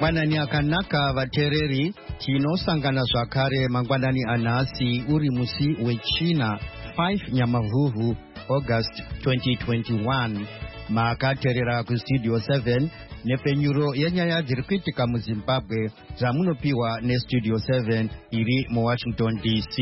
Mangwanani akanaka vatereri tinosangana zvakare mangwanani anhasi uri musi wechina 5 Nyamavhuvhu August 2021 makaterera kustudio 7 nepenyuro yenyaya dziri kuitika muZimbabwe dzamunopiwa nestudio 7 iri muWashington DC.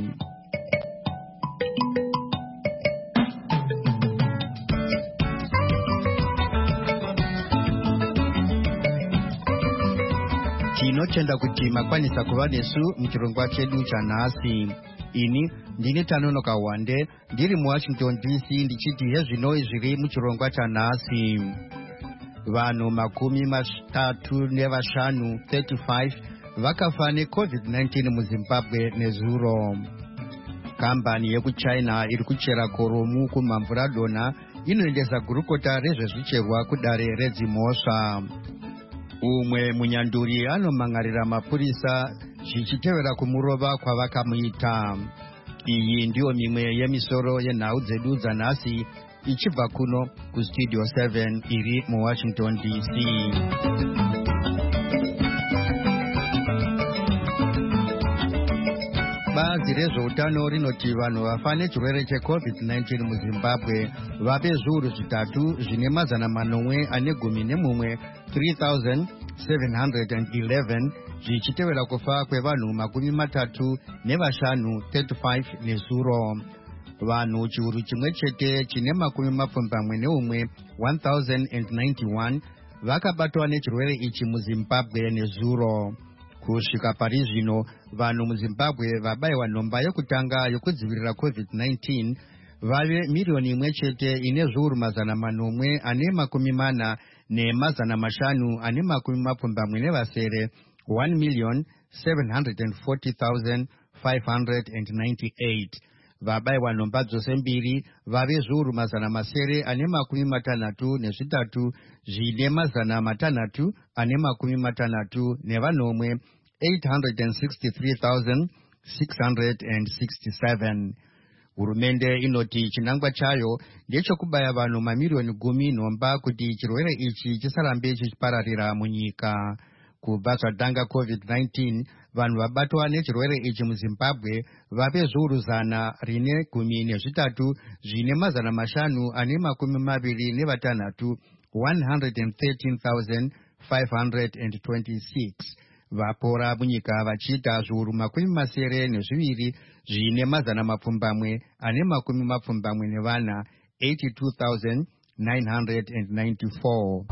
Tinotenda kuti makwanisa kuva nesu muchirongwa chedu chanhasi. Ini ndini Tanonoka Wande ndiri muWashington DC ndichiti hezvino zviri muchirongwa chanhasi. Vanhu 35 vakafa neCovid-19 muZimbabwe nezuro. Kambani yekuChina iri kuchera koromu kumamvuradona inoendesa gurukota rezvezvicherwa kudare redzimhosva. Umwe munyanduri anomhangarira mapurisa zvichitevera kumurova kwavakamuita. Iyi ndiyo mimwe yemisoro yenhau dzedu dzanhasi ichibva kuno kustudio 7 iri muWashington DC. Bazi rezveutano rinoti vanhu vafa nechirwere cheCovid-19 muZimbabwe vave zviuru zvitatu zvine mazana manomwe ane gumi nemumwe 3,711 zvichitevera kufa kwevanhu 35 nezuro. Vanhu chiuru chimwe chete chine 1091 vakabatwa nechirwere ichi muZimbabwe nezuro. Kusvika pari zvino vanhu muZimbabwe vabayiwa nhomba yekutanga yokudzivirira COVID-19 vave 1,000,000 ine zviuru 440 1,740,598. 1,740,598. Vabayiwa nhomba dzose mbiri vave zviuru 663 zvine 663,863,667. Hurumende inoti chinangwa chayo ndechekubaya vanhu mamirioni 10 nhomba kuti chirwere ichi chisarambe chichipararira munyika. Kubva zvadanga COVID-19 vanhu vabatwa nechirwere ichi muZimbabwe vave zviuru 113 zvine 526 113,526. Vapora munyika vachiita zviuru 72 zvine 774 82,994.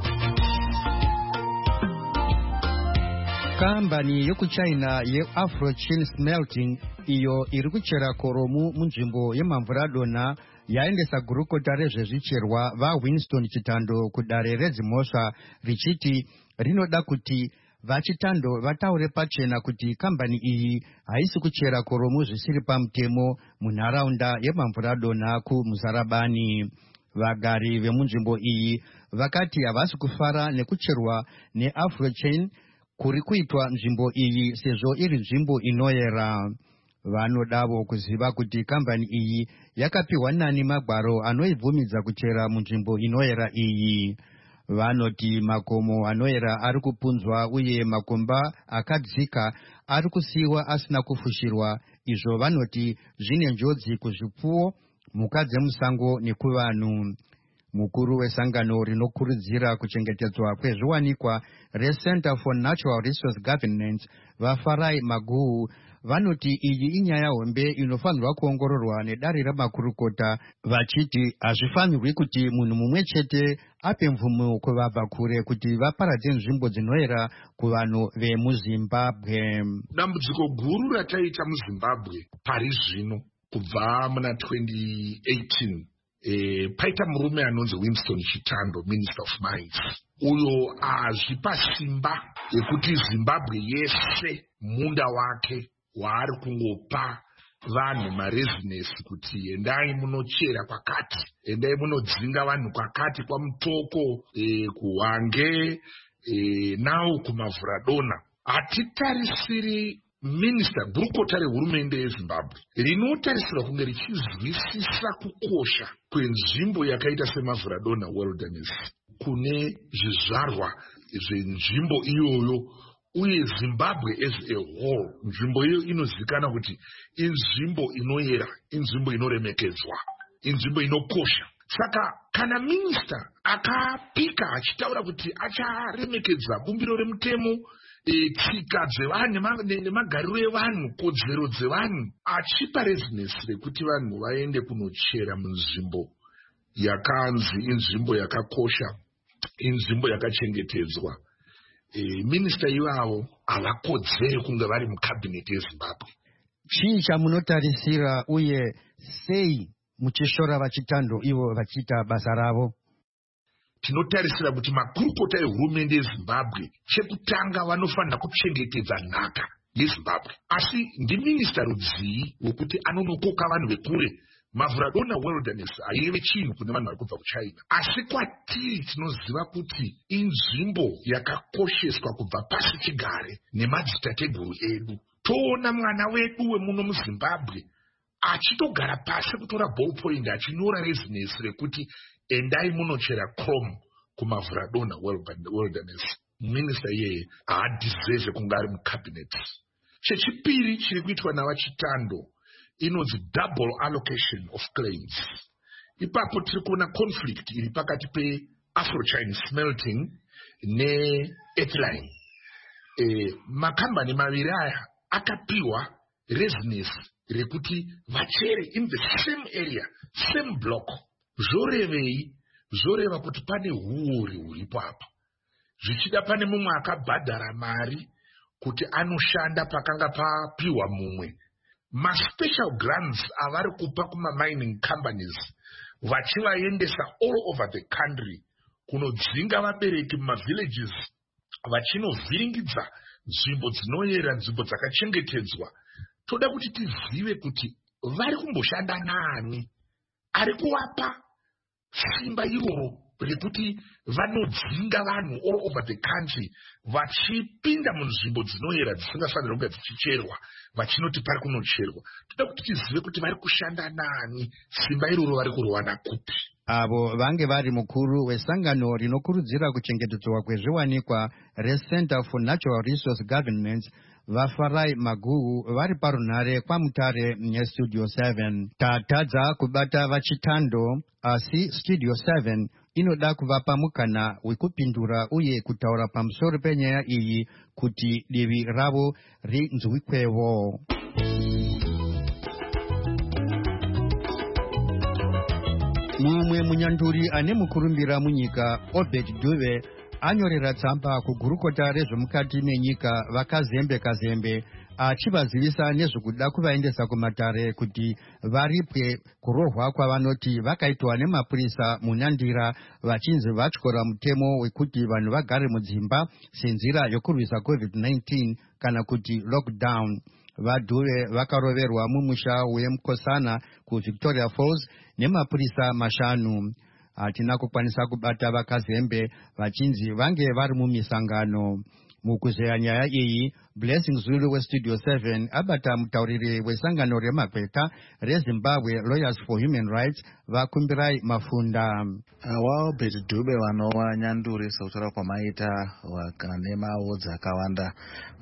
Kambani yekuChina yeAfrochin Smelting iyo iri kuchera koromu munzvimbo yemamvuradona yaendesa gurukota rezvezvicherwa vaWinston Chitando kudare redzimhosva richiti rinoda kuti vaChitando vataure pachena kuti kambani iyi haisi kuchera koromu zvisiri pamutemo munharaunda yemamvuradona kuMuzarabani. Vagari vemunzvimbo iyi vakati havasi kufara nekucherwa neAfrochin kuri kuitwa nzvimbo iyi sezvo iri nzvimbo inoyera. Vanodavo kuziva kuti kambani iyi yakapiwa nani magwaro anoibvumidza kuchera munzvimbo inoyera iyi. Vanoti makomo anoyera ari kupunzwa uye makomba akadzika ari kusiyiwa asina kufushirwa. Izvo vanoti zvine njodzi kuzvipfuwo, mhuka dzemusango nekuvanhu. Mukuru wesangano rinokurudzira kuchengetedzwa kwezviwanikwa reCenter for Natural Resource Governance vaFarai Maguhu vanoti iyi inyaya hombe inofanirwa kuongororwa nedare remakurukota, vachiti hazvifanirwi kuti munhu mumwe chete ape mvumo kuvabva kure kuti vaparadze nzvimbo dzinoyera kuvanhu vemuZimbabwe. Dambudziko guru rataita muZimbabwe pari zvino kubva muna 2018 paita murume anonzi Winston Chitando, Minister of Mines, uyo azvipa simba yekuti Zimbabwe yese munda wake waari kungopa vanhu marezinesi kuti endai munochera kwakati, endai munodzinga vanhu kwakati, kwaMutoko, kuHwange, nawo kumavhuradona. Hatitarisiri Minister gurukota rehurumende yeZimbabwe rinotarisirwa kunge richizwisisa kukosha kwenzvimbo yakaita semavhuradona wilderness kune zvizvarwa zvenzvimbo iyoyo uye Zimbabwe as a whole. Nzvimbo iyo inozivikanwa kuti inzvimbo inoyera, inzvimbo inoremekedzwa, inzvimbo inokosha. Saka kana minista akapika achitaura kuti acharemekedza bumbiro remutemo, tsika dzevanhu nemagariro evanhu, kodzero dzevanhu, achipa rezinesi rekuti vanhu vaende kunochera munzvimbo yakanzi inzvimbo yakakosha, inzvimbo yakachengetedzwa, minista ivavo havakodzeri kunge vari mukabhineti yeZimbabwe. Chii chamunotarisira uye sei muchishora vachitando ivo vachiita basa ravo? Tinotarisira kuti makurukota ehurumende yeZimbabwe chekutanga vanofanira kuchengetedza nhaka yeZimbabwe. Asi ndiminista rudzii wekuti anonokoka vanhu vekure. Mavhuradoona wilderness haive chinhu kune vanhu vari kubva kuChina. Asi kwatiri tinoziva kuti inzvimbo yakakosheswa kubva pasi chigare nemadzitateguru edu. Toona mwana wedu wemuno muZimbabwe achitogara pasi kutora ballpoint achinyora rezinesi rekuti endai munochera chrome kumavhuradoona wilderness. Minista iyeye haadhiserve kunge ari mukabineti. Chechipiri chiri kuitwa navachitando inonzi double allocation of claims. Ipapo tiri kuona conflict iri pakati pe-Afro-Chinese Smelting ne-Earthline. Makambani maviri aya akapiwa rezinesi rekuti vachere in the same area, same block. Zvorevei? Zvoreva kuti pane huori huripo apa. Zvichida pane mumwe akabhadhara mari kuti anoshanda pakanga papiwa mumwe. Ma-special grants avari kupa kuma-mining companies vachivaendesa all over the country kunodzinga vabereki mumavillages vachinovhiringidza nzvimbo dzinoyera, nzvimbo dzakachengetedzwa. Toda kuti tizive kuti vari kumboshanda naani, ari kuvapa simba iroro rekuti vanodzinga vanhu all over the country vachipinda munzvimbo dzinoyera dzisingafanira kunge dzichicherwa vachinoti pari kunocherwa. Toda kuti tizive kuti vari kushanda naani, simba iroro vari kurowana kupi. Avo vange vari mukuru wesangano rinokurudzira kuchengetedzwa kwezviwanikwa reCenter for Natural Resource Governance vaFarai Maguhu vari parunhare kwaMutare neStudio 7. Tatadza kubata vachitando, asi Studio 7 inoda kuvapa mukana wekupindura uye kutaura pamusoro penyaya iyi kuti divi ravo rinzwikwevo. Mumwe munyanduri ane mukurumbira munyika, Obed Dube, anyorera tsamba kugurukota rezvemukati menyika vakazembe kazembe achivazivisa nezvekuda kuvaendesa kumatare kuti varipwe kurohwa kwavanoti vakaitwa nemapurisa munandira vachinzi vatyora mutemo wekuti vanhu vagare mudzimba senzira yokurwisa COVID-19 kana kuti lockdown. Vadhuve vakaroverwa mumusha weMkosana kuVictoria Falls nemapurisa 5. Hatina kukwanisa kubata vakazembe vachinzi vange vari mumisangano. Mukuzeya nyaya iyi, Blessing Zulu weStudio 7 abata mutauriri wesangano remakweta reZimbabwe Lawyers for Human Rights vakumbirai mafunda. Obed Dube vanova nyanduri sekutaura kwamaita nemao dzakawanda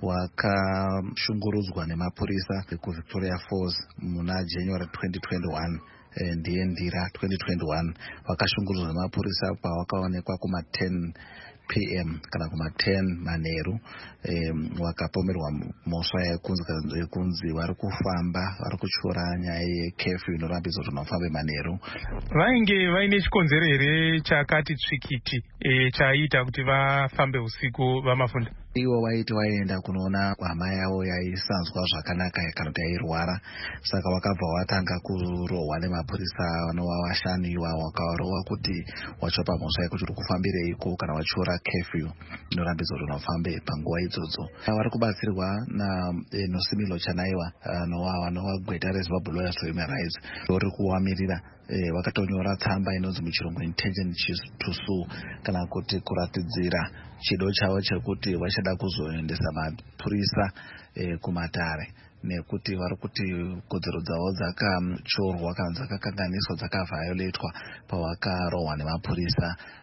wakashungurudzwa nemapurisa kuVictoria Falls muna January 2021. Ndiye ndira 2021 vakashungurudzwa nemapurisa pavakaonekwa kuma-10 PM kana kuma-10 manheru. Wakapomerwa mhosva yekunzi vari kufamba vari kutyora nyaya yekefu inorambidza kuti mafambe manheru. Vainge vaine chikonzero here chakati tsvikiti chaita kuti vafambe usiku vamafunda? Ivo vaiti vaenda kunoona hama yavo yaisanzwa zvakanaka kana kuti yairwara, saka vakabva vatanga kurohwa nemapurisa vanova vashaniwa, wakarohwa kuti wachopa mhosva yekuti uri kufambireiko kana wachiora kefyu inorambidza kuti unofambe panguva idzodzo. Vari kubatsirwa naNosimilo Chanaiwa vanova gweta reZimbabwe Lawyers for Human Rights vari kuvamirira. Vakatonyora tsamba inonzi muchirungu intention to sue kana kuti kuratidzira chido chavo chekuti vachada kuzoendesa mapurisa kumatare nekuti vari kuti kodzero dzavo dzakachorwa kana dzakakanganiswa dzakavhayoletwa pavakarohwa nemapurisa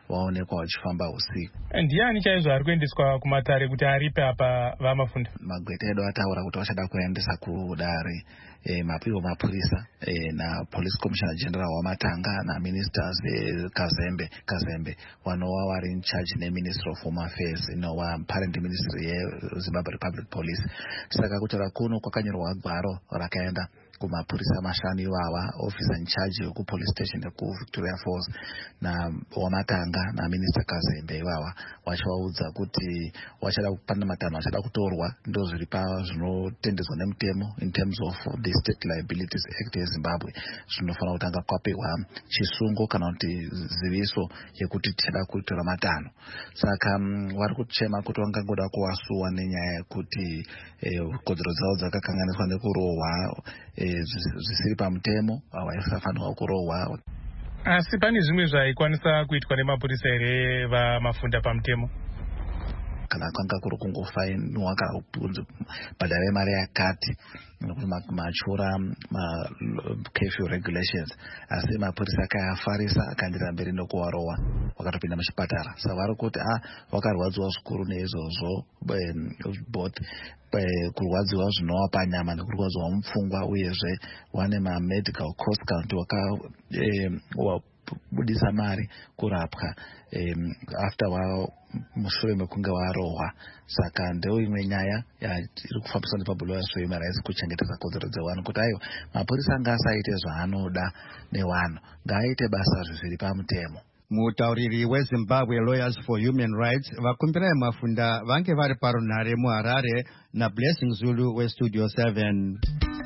vaonekwa vachifamba usiku. Ndiani chaizvo ari kuendeswa kumatare kuti aripe apa vaMafunda? Magweta edu ataura kuti vachada kuendesa kudare ivo mapurisa napolice commissioner general waMatanga naministers Kazembe vanova vari in charge neministry of home affairs inova parent ministry yeZimbabwe Republic Police. Saka kutaura kuno kwakanyorwa gwaro rakaenda kumapurisa mashanu ivava, officer in charge yekupolice station yekuVictoria Falls waMatanga naminister Kazembe ivava vachivaudza kuti pane matanho vachada kutorwa ndo zviri zvinotendedzwa nemutemo in terms of the State Liabilities Act yeZimbabwe. Zvinofanira kutanga kwapiwa chisungo kana kuti ziviso yekuti tichada kutora matanho. Saka vari kuchema kuti vangangoda kuvasuwa nenyaya yekuti kodzero dzavo dzakakanganiswa nekurohwa zvisiri pamutemo, havaifanirwa kurohwa. Asi pane zvimwe zvaikwanisa kuitwa nemapurisa here vaMafunda pamutemo? Kana kwanga kuri kungofainwa kana kubhadhara mari yakati machura curfew regulations, asi mapurisa akayafarisa akaendera mberi nokuvarohwa vakatopinda muchipatara. Saka vari kuti vakarwadziwa zvikuru neizvozvo, both kurwadziwa zvinova panyama nekurwadziwa mupfungwa, uyezve vane mamedical cost kana kuti wakabudisa mari kurapwa after mushure mekunge varohwa. Saka ndeo imwe nyaya iri kufambiswa nepabhulo yaShuman Rights kuchengetedza kodzero dzevanhu kuti aiwa mapurisa ngaasaite zvaanoda nevanhu, ngaaite basa zviri pamutemo. Mutauriri weZimbabwe Lawyers for Human Rights vakumbira Mafunda vange vari parunhare muHarare naBlessing Zulu weStudio 7.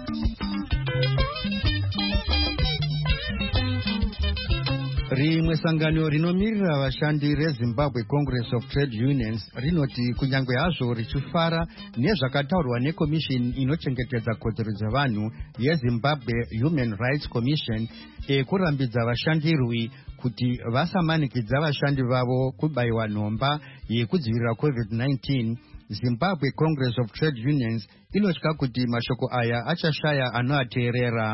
Rimwe sangano rinomirira vashandi reZimbabwe Congress of Trade Unions rinoti kunyange hazvo richifara nezvakataurwa nekomishini inochengetedza kodzero dzevanhu yeZimbabwe Human Rights Commission kurambidza vashandirwi kuti vasamanikidza vashandi vavo kubayiwa nhomba yekudzivirira COVID-19, Zimbabwe Congress of Trade Unions inotya kuti mashoko aya achashaya anoateerera.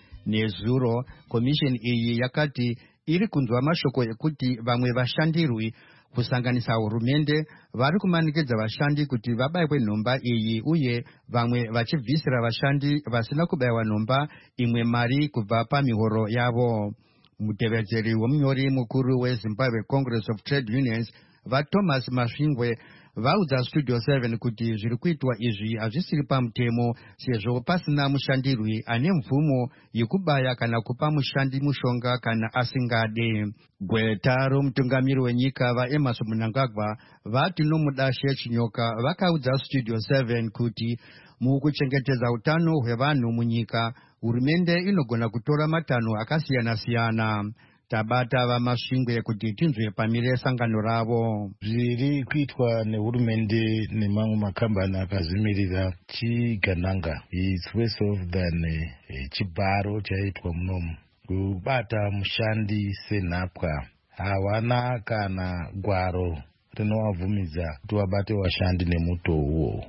Nezuro komishini iyi yakati iri kunzwa mashoko ekuti vamwe vashandirwi kusanganisa hurumende vari kumanikidza vashandi kuti vabayiwe nhomba iyi, uye vamwe vachibvisira vashandi vasina kubayiwa nhomba imwe mari kubva pamihoro yavo. Mutevedzeri womunyori mukuru weZimbabwe Congress of Trade Unions vaThomas Masvingwe vaudza Studio 7 kuti zviri kuitwa izvi hazvisiri pamutemo, sezvo pasina mushandirwi ane mvumo yekubaya kana kupa mushandi mushonga kana asingade. Gweta romutungamiri wenyika vaEmmerson Mnangagwa vati nomudashe Chinyoka vakaudza Studio 7 kuti mukuchengetedza utano hwevanhu munyika, hurumende inogona kutora matanho akasiyana-siyana. Tabata vaMasvingwe kuti tinzwe pamire sangano ravo. Zviri kuitwa nehurumende nemamwe makambani akazvimirira chigananga. It's worse off than chibharo chaitwa munomu. Kubata mushandi senhapwa. Hawana kana gwaro rinovabvumidza kuti vabate vashandi nemuto uwo.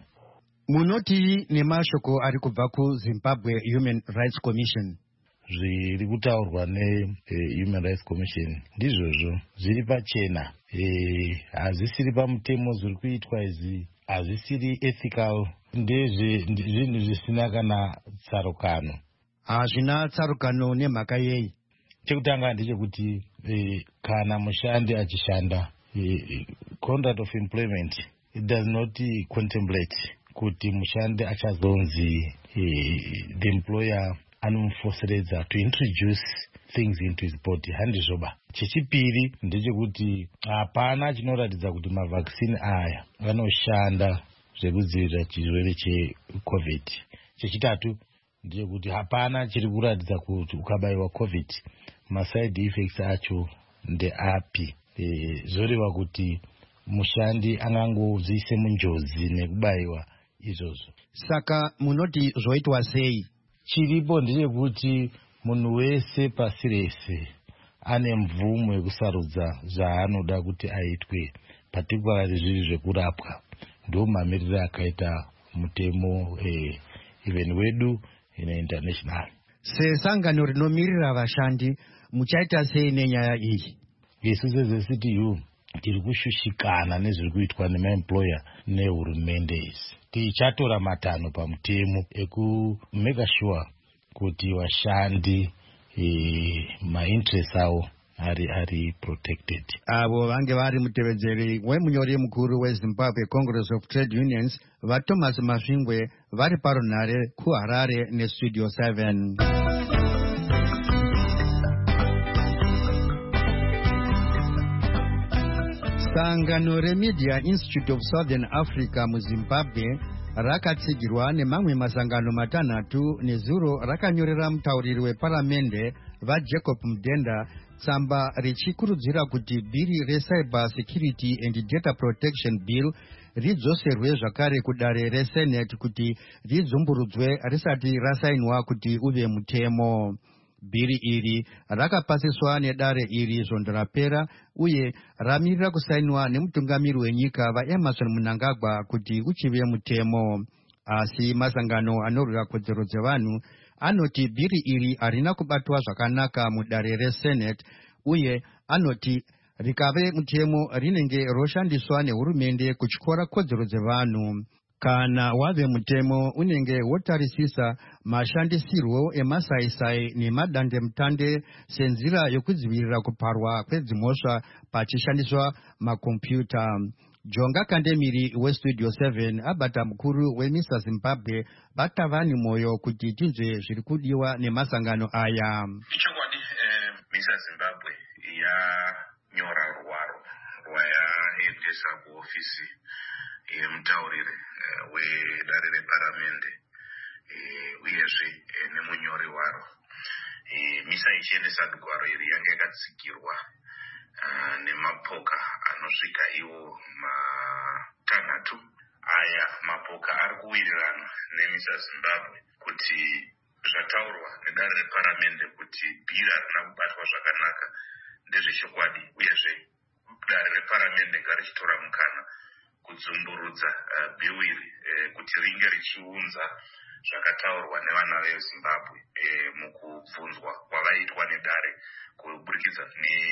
Munoti nemashoko ari kubva kuZimbabwe Human Rights Commission. Zviri kutaurwa neHuman Rights Commission ndizvozvo zviri pachena, hazvisiri pamutemo zviri kuitwa izvi, hazvisiri ethical, ndezvinhu zvisina kana tsarukano. Hazvina tsarukano nemhaka yei? Chekutanga ndechekuti kana mushandi achishanda, contract of employment it does not contemplate kuti mushandi achazonzi the employer anomufoseredza to introduce things into his body, handizvoba. Chechipiri ndechekuti hapana chinoratidza kuti mavhakisini aya anoshanda zvekudzivirira chirwere cheCovid. Chechitatu ndechekuti hapana chiri kuratidza kuti ukabayiwa COVID maside effects acho ndeapi. Zvoreva kuti mushandi angangozviise munjodzi nekubayiwa izvozvo. Saka munoti zvoitwa sei? Chiripo ndechekuti munhu wese pasi rese ane mvumo yekusarudza zvaanoda kuti aitwe, particularly zviri zvekurapwa. Ndo mamiriro akaita mutemo even wedu international. Sesangano rinomirira vashandi muchaita sei nenyaya iyi? isu sezCTU tiri kushushikana nezviri kuitwa nemaemployer nehurumende izi. Tichatora matanho pamutemo ekumeka sure kuti vashandi mainterest avo ari protected. Avo vange vari mutevedzeri wemunyori mukuru weZimbabwe Congress of Trade Unions vaThomas Mavhingwe vari parunhare kuHarare neStudio 7. Sangano reMedia Institute of Southern Africa muZimbabwe rakatsigirwa nemamwe masangano matanhatu nezuro rakanyorera mutauriri weparamende vaJacob Mudenda tsamba richikurudzira kuti bhiri reCyber Security and Data Protection Bill ridzoserwe zvakare kudare reSenate kuti ridzumburudzwe risati rasainwa kuti uve mutemo. Bhiri iri rakapasiswa nedare iri svondo rapera uye ramirira kusainwa nemutungamiri wenyika vaEmerson Mnangagwa kuti uchive mutemo. Asi masangano anorwira kodzero dzevanhu anoti bhiri iri harina kubatwa zvakanaka mudare reSenate uye anoti rikave mutemo rinenge roshandiswa nehurumende kutyora kodzero dzevanhu. Kana wave mutemo unenge wotarisisa mashandisirwo emasaisai nemadandemutande senzira yokudzivirira kuparwa kwedzimhosva pachishandiswa makombiyuta. Jonga Kandemiri weStudio 7 abata mukuru weMISA Zimbabwe vatavani moyo kuti tinzve zviri kudiwa nemasangano aya. Ichokwadi MISA Zimbabwe yanyora rwaro rwayaendesa kuofisi yemutauriri wedare reparamende uyezve nemunyori waro. MISA ichiendesa rwaro iri yanga yakatsigirwa nemapoka anosvika iwo matanhatu. Aya mapoka ari kuwirirana neMISA Zimbabwe kuti zvataurwa nedare reparamende kuti bhiri harina kubatwa zvakanaka ndezvechokwadi, uyezve dare reparamende ngarichitora mukana kudzumburudza bhiwiri kuti ringe richiunza zvakataurwa nevana veZimbabwe mukubvunzwa kwavaitwa nedare kuburikidza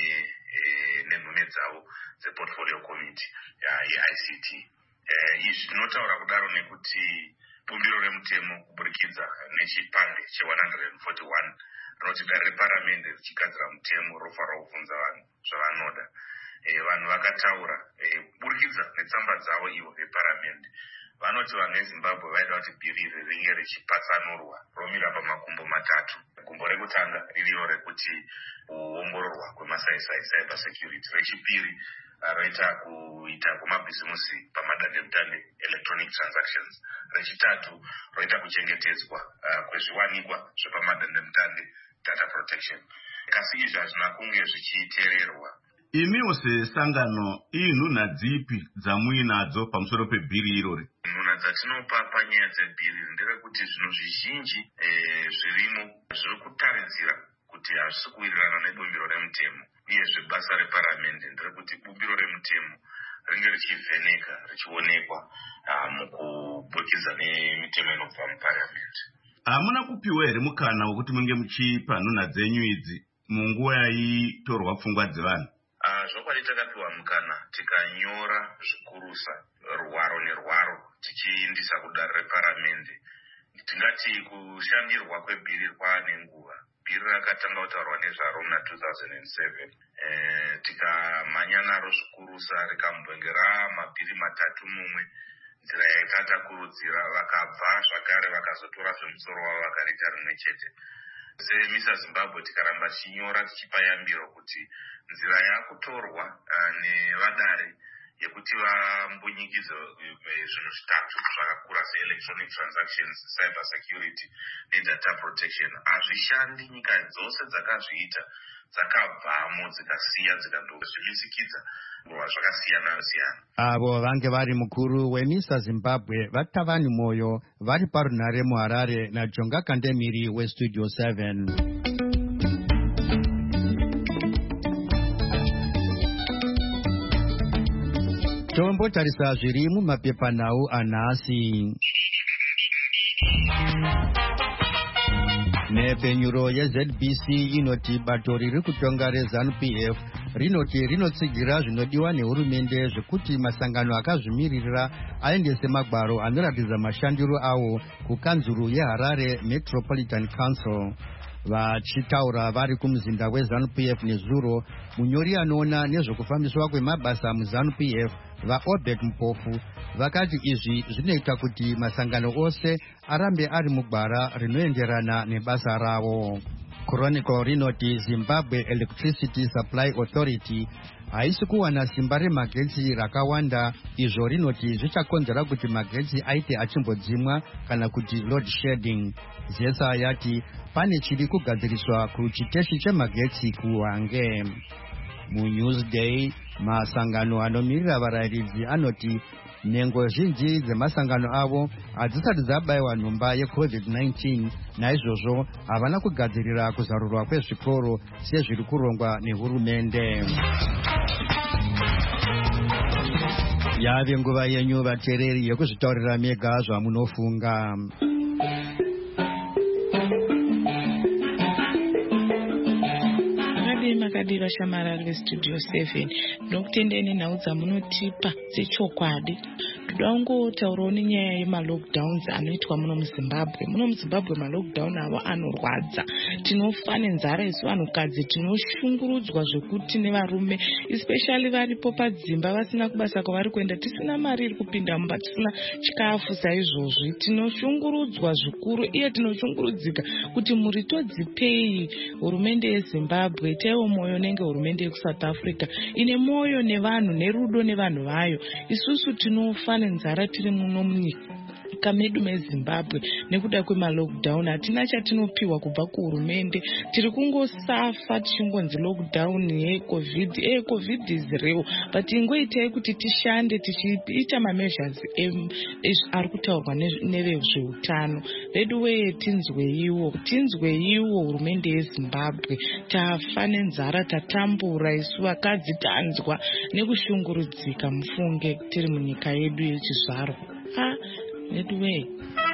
nenhume dzavo dzeportfolio committee yeICT. Izvi zvinotaura kudaro nekuti bumbiro remutemo kuburikidza nechipande che141 rinoti dare reparamende richigadzira mutemo rofanira kubvunza vanhu zvavanoda. Vanhu vakataura kuburikidza netsamba dzavo ivo veparamende vanoti vanhu veZimbabwe vaida kuti bhiri iri ringe richipatsanurwa romira pamakumbo matatu. Gumbo rekutanga ririyo rekuti kuongororwa kwemasaisai cyber security. Rechipiri roita kuita kwemabhizimusi pamadandemutande electronic transactions. Rechitatu roita kuchengetedzwa kwezviwanikwa zvepamadandemutande data protection. Kasi izvi hazvina kunge zvichiteererwa. Imiwo sesangano inhunha dzipi dzamuinadzo pamusoro pebhiri irori? Nhunha dzatinopa panyaya dzebhiri nderekuti zvinhu zvizhinji zvirimo zviri kutaridzira kuti hazvisi kuwirirana nebumbiro remutemo, uyezve basa reparamende nderekuti bumbiro remutemo ringe richivheneka richionekwa mukuburikidza nemitemo inobva muparamende. Hamuna kupiwa here mukana wekuti munge muchipa nhunha dzenyu idzi munguva yaitorwa pfungwa dzevanhu? Zvokwadi takapiwa mukana tikanyora zvikurusa rwaro nerwaro tichiindisa kudare reparamende. Tingati kushandirwa kwebhiri kwaane nguva. Bhiri rakatanga kutaurwa nezvaro muna 2007. Tikamhanya naro zvikurusa rikambonge ramabhiri matatu mumwe. Nzira yaitatakurudzira vakabva zvakare vakazotora zvemusoro wavo vakariita rimwe chete. SeMISA Zimbabwe tikaramba tichinyora tichipa yambiro kuti nzira yakutorwa nevadare yekuti vambunyikidze zvinhu zvitatu zvakakura seelectronic transactions, cyber security nedata protection hazvishandi. Nyika dzose dzakazviita dzakabvamo dzikasiya dzikandozvivisikidza zvakasiyana siyana. Avo vange vari mukuru weMISA Zimbabwe vatavani moyo vari parunhare muHarare naJonga Kandemiri weStudio 7. Tombotarisa zviri mumapepanhau anhasi. Nepfenyuro yeZBC inoti bato riri kutonga reZANU-PF rinoti rinotsigira zvinodiwa nehurumende zvekuti masangano akazvimirira aendese magwaro anoratidza mashandiro awo kukanzuru yeHarare Metropolitan Council. Vachitaura vari kumuzinda weZANU-PF nezuro, munyori anoona nezvokufambiswa kwemabasa muZANU-PF vaObert Mpofu vakati izvi zvinoita kuti masangano ose arambe ari mugwara rinoenderana nebasa ravo. Chronicle rinoti Zimbabwe Electricity Supply Authority haisi kuwana simba remagetsi rakawanda, izvo rinoti zvichakonzera kuti magetsi aite achimbodzimwa kana kuti load shedding. Zesa yati pane chiri kugadziriswa kuchiteshi chemagetsi kuHwange. MuNewsDay masangano anomirira varayiridzi anoti nhengo zhinji dzemasangano avo hadzisati dzabayiwa nhomba yeCovid-19, naizvozvo havana kugadzirira kuzarurwa kwezvikoro sezviri kurongwa nehurumende. Yave nguva yenyu vateereri yekuzvitaurira mega zvamunofunga. Makadira Shamarari veStudio 7 ndokutendeni nhau dzamunotipa dzechokwadi. Toda kungotaurawo nenyaya yemalockdowns anoitwa muno muZimbabwe. Muno muZimbabwe malockdown avo anorwadza. Tinofa nenzara isu vanhukadzi, tinoshungurudzwa zvekuti nevarume especially varipo padzimba vasina kubasa kwavari kuenda, tisina mari iri kupinda mumba, tisina chikafu. Saizvozvi tinoshungurudzwa zvikuru, iye tinoshungurudzika kuti muri todzipei hurumende yeZimbabwe. Taiwo moyo nenge hurumende yekuSouth Africa ine moyo nevanhu nerudo nevanhu vayo. Isusu tinofa nenzara tiri muno munyika medu meZimbabwe nekuda kwemalockdown. Hatina chatinopiwa kubva kuhurumende, tiri kungosafa tichingonzi lockdown yeCovid. Covid is real, but ingoitai kuti tishande tichiita mameasures ari kutaurwa nevezveutano. Redu weye tinzweiwo hurumende yeZimbabwe. Tafa nenzara, tatambura isu vakadzi, tanzwa nekushungurudzika. Mufunge tiri munyika yedu yechizvaro. Nedway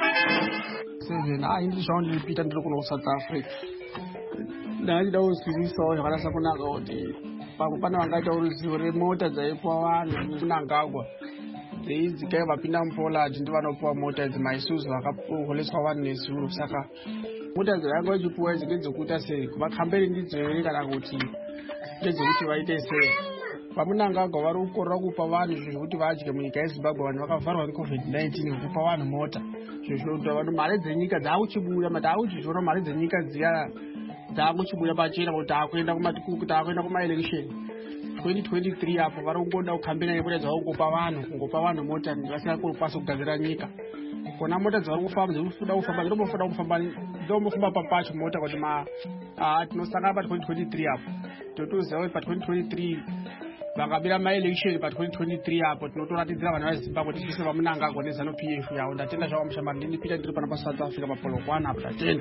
seven haindi zvaundipita ndiri kuno kuSouth Africa. Ndachida kuzivisawo zvakanasa kunaka kuti pane vangaita ruzivo remota dzaipiwa vanhu kunangagwa dzeidzikai vapinda muPoland ndivanopiwa mota idzi maIsuzu vakaholeswa vanhu nezuro. Saka mota dzavanga vachipiwa idzi ndedzekuita sei? Vakamberi ndidzo here kana kuti ndedzekuti vaite sei? Vamunangagwa vari kukorera kupa vanhu zvekuti vadye munyika yeZimbabwe. Vanhu vakavharwa neCovid-19 kupa vanhu mota. Zvinoita vanhu mari dzenyika dzaakuchibuda, mataakuchizvona mari dzenyika dziya dzaakuchibuda pachena kuti taakuenda kumaelection 2023 apo vari kungoda kukambena nemota dzavakungopa vanhu mota vasina kupasa kugadzira nyika. Kona mota dzavari kufamba dzinombofunda kufamba papacho mota kuti tinosangana pa2023 apo totoziva kuti pa2023 vakabira maelection pa2023 apo tinotoratidzira vanhu veZimbabwe tisise vamunangagwa neZANU-PF yavo. Ndatenda zvavamushamari ndinipita ndiri pana paSouth Africa papolokwana apo ndatenda.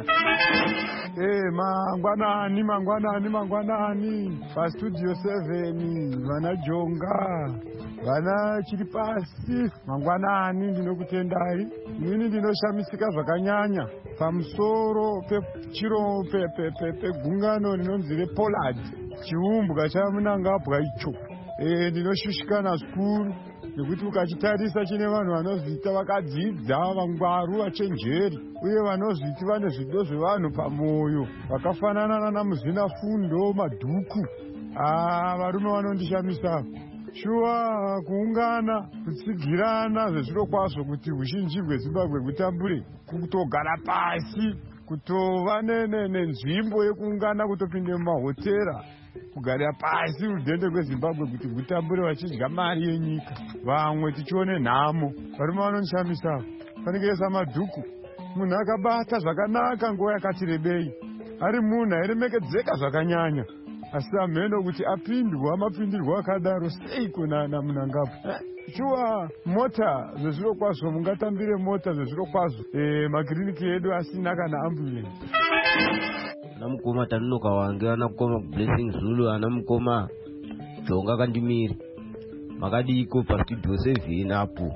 Mangwanani paStudio 7 vana Jonga vana chiri pasi mangwanani ndinokutendai. Inini ndinoshamisika zvakanyanya pamusoro pechiro pegungano rinonzi rePoland, chiumbwa chamunangagwa icho. Ndinoshushikana zvikuru nekuti ukachitarisa chine vanhu vanozviita vakadzidza, vangwaru, vachenjeri uye vanozviti vane zvido zvevanhu pamoyo vakafanana nana Muzvinafundo, Madhuku. Varume vanondishamisa shuwa, kuungana, kutsigirana zvezviro kwazvo kuti uzhinji hweZimbabwe hutambure, kutogara pasi, kutova nenzvimbo yekuungana, kutopinde mumahotera, kugarira pasi rudhende rweZimbabwe kuti hutambure vachidya mari yenyika. Vamwe tichione nhamo. Varume vanondishamisa fanike saMadhuku, munhu akabata zvakanaka nguva yakati rebei, ari munhu airemekedzeka zvakanyanya, asi amheno kuti apindwa mapindirwo akadaro seiko naMunangagwa. Shuwa mota zvezviro kwazvo, mungatambire mota zvezviro kwazvo. Makiriniki edu asina kana ambulance. Ana mukoma Tanuka wange, ana mukoma Blessing Zulu, ana mukoma Jonga Kandimiri makadiko paStudio 7 apo.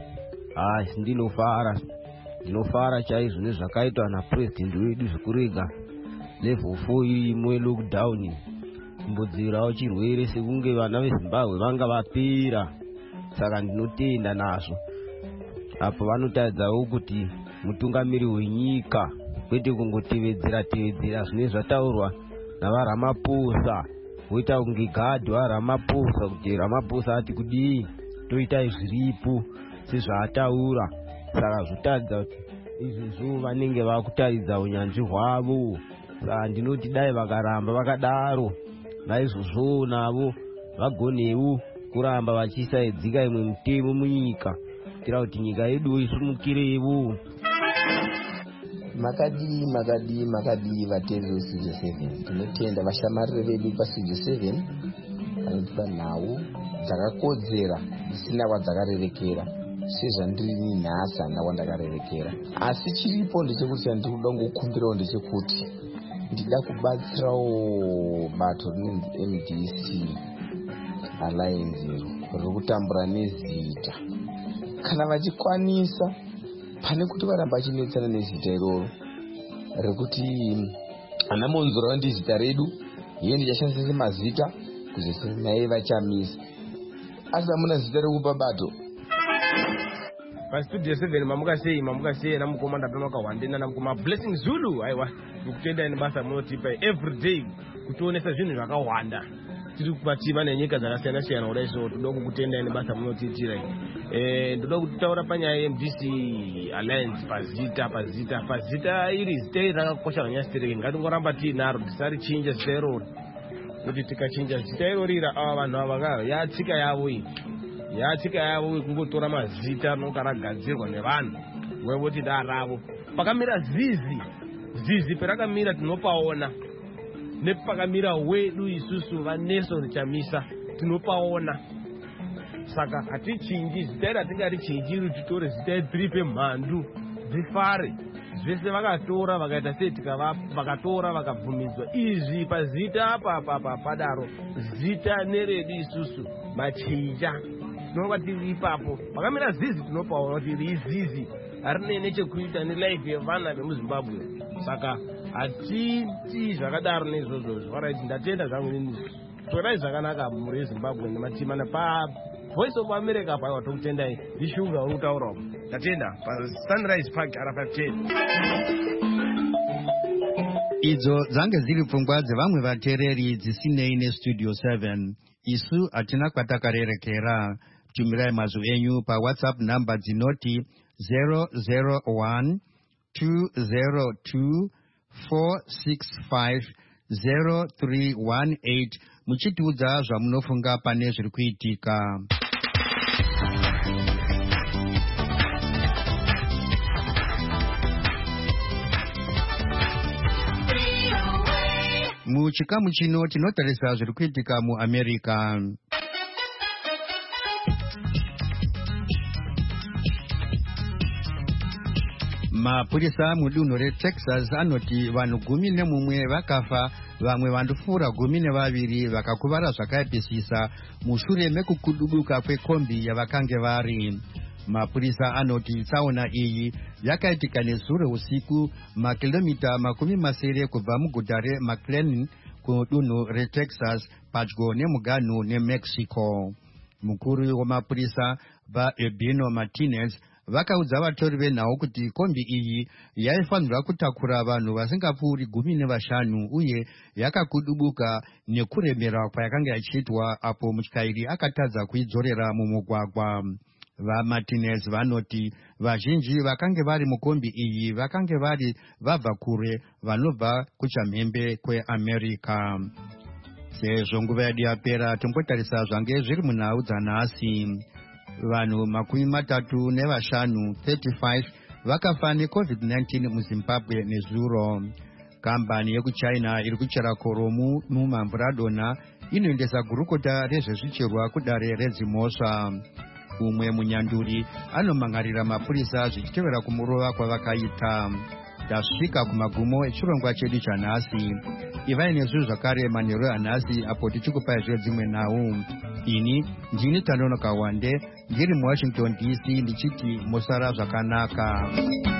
Ndinofara chaizvo nezvakaitwa naPresident wedu zvekurega level 4 irimo lockdown kumbodzerawo chirwere sekunge vana veZimbabwe vanga vapera. Saka ndinotenda nazvo apo vanotaridzawo kuti mutungamiri wenyika kwete kungotevedzera zvine zvataurwa navaRamaphosa, woita kunge gadhi waRamaphosa kuti Ramaphosa ati kudii toita zviripo sezvaataura. Saka zvotaridza kuti izvezvo vanenge vakutaridza unyanzvi hwavo. Saka ndinoti dai vakaramba vakadaro naizvozvo navo vagonewo kuramba vachisaidzika imwe mitemo munyika kuitira kuti nyika yedu isumukirewo. makadii vateveri vestudio 7. Tinotenda vashamariri vedu pastudio 7 vanotipa nhau dzakakodzera dzisina kwadzakarerekera sezvandirini nhasi handina kwandakarerekera. Asi chiripo ndechekuti chandinoda kungokumbirawo ndechekuti ndida kubatsirawo bato rinonzi MDC Alliance riri kutambura nezita. Kana vachikwanisa pane kuti varamba vachinetsana nezita iroro rekuti ana monzora ndizita redu iye ndichashandisa semazita kuzosina naye vachamisa. Asi hamuna zita rekupa bato pastudio 7 mamukasei namukomanda pemakawandenana namukoma Blessing Zulu. Aiwa ndikutenda ine basa munotipa everyday kutionesa zvinhu zvakawanda tiri kubativa nenyika dzakasiyana siyana kudai. So toda kukutenda ine basa munotiitira ndoda kutaura panyaya yeMDC Alliance pazita iri zita iri rakakosha zvanyasitireke. Ngatingoramba tiinaro tisarichinja zita iroro kuti tikachinja zita irorira ava vanhu ava yatsika yavo kungotora mazita anonga ragadzirwa nevanhu wevoti daravo pakamira zizi perakamira tinopaona nepakamira wedu isusu vaNelson Chamisa tinopaona. Saka hatichinji zita iri, hatingarichinjiri titore zita iri pemhandu dzifare zvese vakatora vakaita setika vakatora vakabvumidzwa izvi pazita apa padaro zita neredu isusu machinja tinonga tiri ipapo pakamira zizi tinopaona kuti rizizi harine nechekuita nelife yevana vemuZimbabwe. Saka hatiti zvakadaro neizvozvo zvaraiti ndatenda zvangu nini torai zvakanaka muri veZimbabwe nematimana paVoice of America paiwa tokutendai ndishuga uri kutaurawo ndatenda paSunrise Park R510. Idzo dzange dziri pfungwa dzevamwe vateereri dzisinei nestudio 7. Isu hatina kwatakarerekera. Tumirai mazwi enyu paWhatsApp namba dzinoti 001 202 465 0318 muchitiudza zvamunofunga pane zviri kuitika. Muchikamu chino tinotarisa zviri kuitika muAmerica. Mapurisa mudunhu reTexas anoti vanhu 11 vakafa, vamwe vandopfuura 12 vakakuvara zvakaipisisa mushure mekukudubuka kwekombi yavakange vari. Mapurisa anoti tsaona iyi yakaitika nezuro usiku makilomita 70 kubva muguta reMcLean kudunhu reTexas padyo nemuganhu neMexico. Mukuru wamapurisa vaEbino Martinez vakaudza vatori venhau kuti kombi iyi yaifanirwa kutakura vanhu vasingapfuuri 15 uye yakakudubuka nekuremera kwayakanga ichiitwa apo mutyairi akatadza kuidzorera mumugwagwa. VaMartinez vanoti vazhinji vakange vari mukombi iyi vakange vari vabva kure vanobva kuchamhembe kweAmerica. Sezvo nguva yedu yapera tombotarisa zvange zviri munhau dzanhasi. Vanhu 35 vakafa neCovid-19 muZimbabwe nezuro. Kambani yekuChina iri kuchera koromu mumamvuradona inoendesa gurukota rezvezvicherwa kudare redzimhosva. Umwe munyanduri anomangarira mapurisa zvichitevera kumurova kwavakaita. Tasvika kumagumo echirongwa chedu chanhasi. Ivai nezvinhu zvakare manheru anhasi apo tichikupai dzimwe nhau. Ini ndini Tanonoka Wande ndiri muWashington DC ndichiti musara zvakanaka.